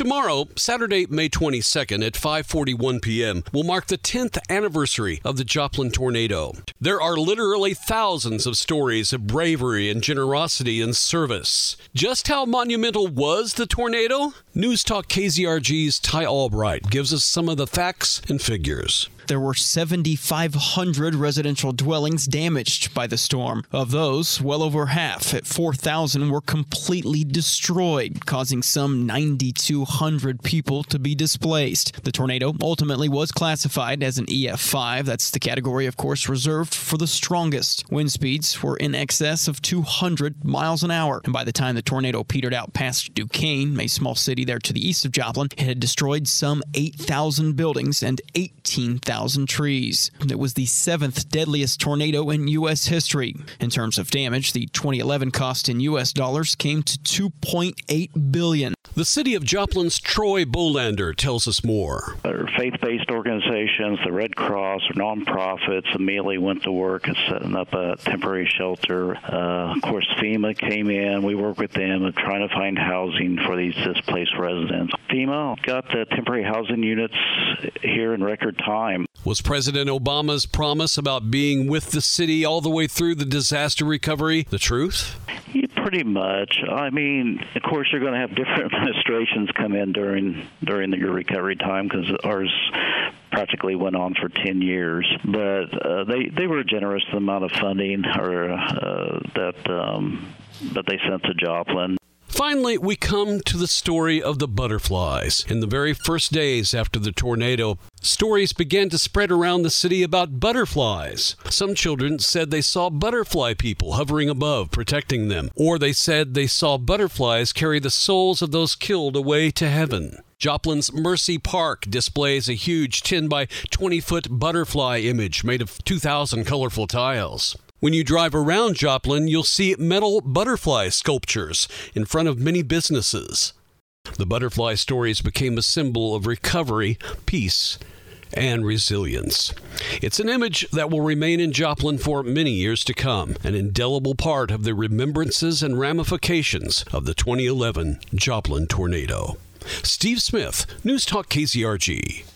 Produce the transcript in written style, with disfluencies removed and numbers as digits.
Tomorrow, Saturday, May 22nd at 5:41 p.m. will mark the 10th anniversary of the Joplin tornado. There are literally thousands of stories of bravery and generosity and service. Just how monumental was the tornado? News Talk KZRG's Ty Albright gives us some of the facts and figures. There were 7,500 residential dwellings damaged by the storm. Of those, well over half, at 4,000, were completely destroyed, causing some 9,200 people to be displaced. The tornado ultimately was classified as an EF5. That's the category, of course, reserved for the strongest. Wind speeds were in excess of 200 miles an hour. And by the time the tornado petered out past Duquesne, a small city there to the east of Joplin, it had destroyed some 8,000 buildings and 18,000 trees. It was the 7th deadliest tornado in U.S. history. In terms of damage, the 2011 cost in U.S. dollars came to $2.8 billion. The city of Joplin's Troy Bolander tells us more. Faith-based organizations, the Red Cross, nonprofits immediately went to work at setting up a temporary shelter. Of course, FEMA came in. We worked with them and trying to find housing for these displaced residents. FEMA got the temporary housing units here in record time. Was President Obama's promise about being with the city all the way through the disaster recovery the truth? Yeah, pretty much. I mean, of course, you're going to have different administrations come in during the recovery time because ours practically went on for 10 years. But they were generous with the amount of funding that they sent to Joplin. Finally, we come to the story of the butterflies. In the very first days after the tornado, stories began to spread around the city about butterflies. Some children said they saw butterfly people hovering above, protecting them. Or they said they saw butterflies carry the souls of those killed away to heaven. Joplin's Mercy Park displays a huge 10 by 20-foot butterfly image made of 2,000 colorful tiles. When you drive around Joplin, you'll see metal butterfly sculptures in front of many businesses. The butterfly stories became a symbol of recovery, peace, and resilience. It's an image that will remain in Joplin for many years to come, an indelible part of the remembrances and ramifications of the 2011 Joplin tornado. Steve Smith, News Talk KZRG.